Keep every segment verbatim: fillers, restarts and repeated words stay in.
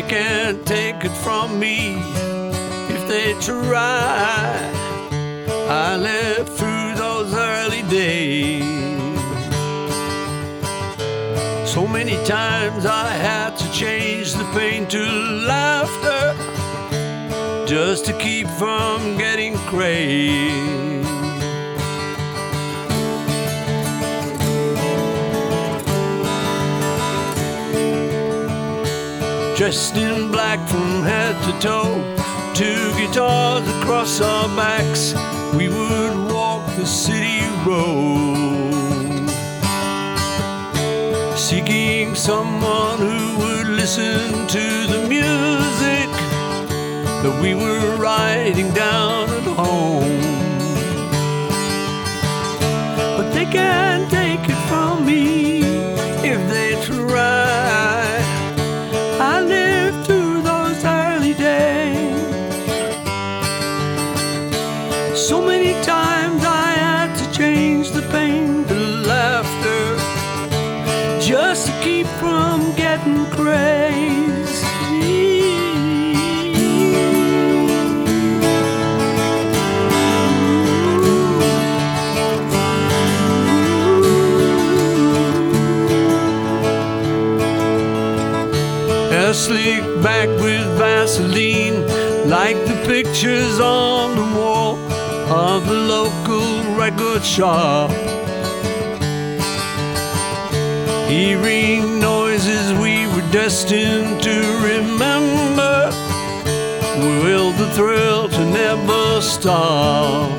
can't take it from me if they try. I lived through those early days. So many times I had to change the pain to laughter just to keep from getting crazed. Dressed in black from head to toe, two guitars across our backs, we would walk the city road, seeking someone who would listen to the music that we were writing down at home. But they can't take it from me if they try. I lived through those early days. So many times I had to change the pain to laughter just to keep from getting crazy. A slick back with Vaseline, like the pictures on the wall of the local record shop. Hearing noises we were destined to remember, we willed the thrill to never stop.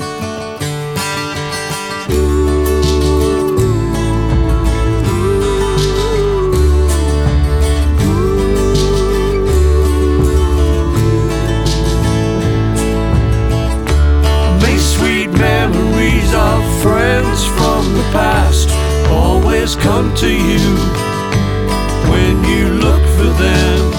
Memories of friends from the past always come to you when you look for them,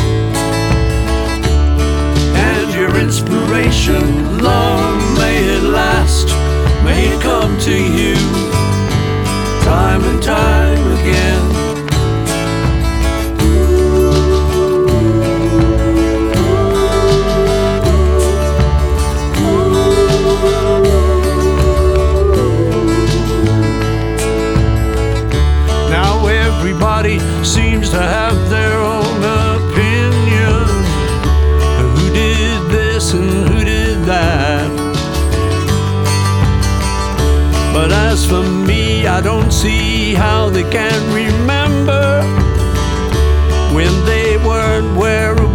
and your inspiration, long may it last, may come to you time and time again. Everybody seems to have their own opinion. Who did this and who did that? But as for me, I don't see how they can remember when they weren't where